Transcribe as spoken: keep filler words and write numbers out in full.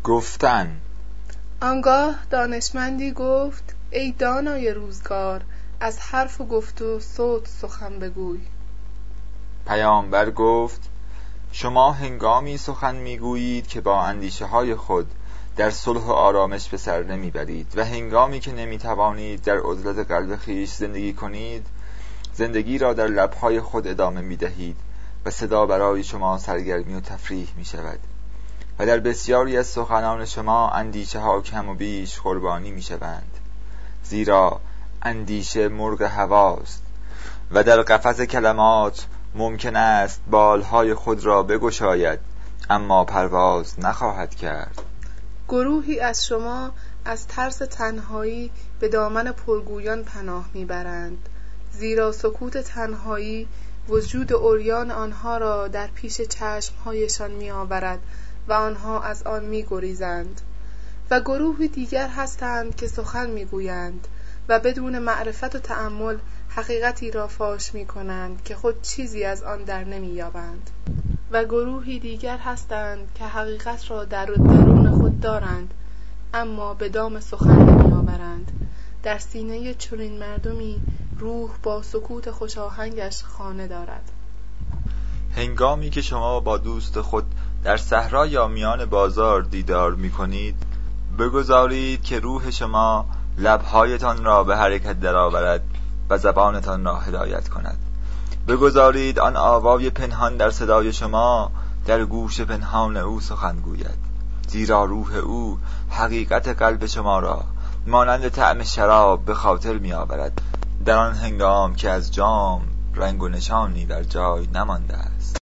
گفتن. آنگاه دانشمندی گفت ای دانای روزگار، از حرف و گفت و صوت سخن بگوی. پیامبر گفت شما هنگامی سخن میگویید که با اندیشه های خود در صلح و آرامش به سر نمیبرید و هنگامی که نمیتوانید در عزلت قلب خیش زندگی کنید، زندگی را در لبهای خود ادامه میدهید و صدا برای شما سرگرمی و تفریح میشود و در بسیاری از سخنان شما اندیشه ها کم و بیش قربانی میشوند، زیرا اندیشه مرغ هواست و در قفس کلمات ممکن است بالهای خود را بگشاید اما پرواز نخواهد کرد. گروهی از شما از ترس تنهایی به دامن پرگویان پناه میبرند، زیرا سکوت تنهایی وجود عریان آنها را در پیش چشمهایشان میآورد و آنها از آن میگریزند. و گروهی دیگر هستند که سخن میگویند و بدون معرفت و تأمل حقیقتی را فاش میکنند که خود چیزی از آن در نمییابند. و گروهی دیگر هستند که حقیقت را در درون خود دارند اما به دام سخن نمیآورند. در سینه چنین مردمی روح با سکوت خوشاهنگش خانه دارد. هنگامی که شما با دوست خود در صحرا یا میان بازار دیدار می‌کنید، بگذارید که روح شما لب‌هایتان را به حرکت درآورد و زبانتان را هدایت کند. بگذارید آن آوای پنهان در صدای شما در گوش پنهان او سخن گوید، زیرا روح او حقیقت قلب شما را مانند طعم شراب به خاطر می آورد در آن هنگام که از جام رنگ و نشانی در جای نمانده است.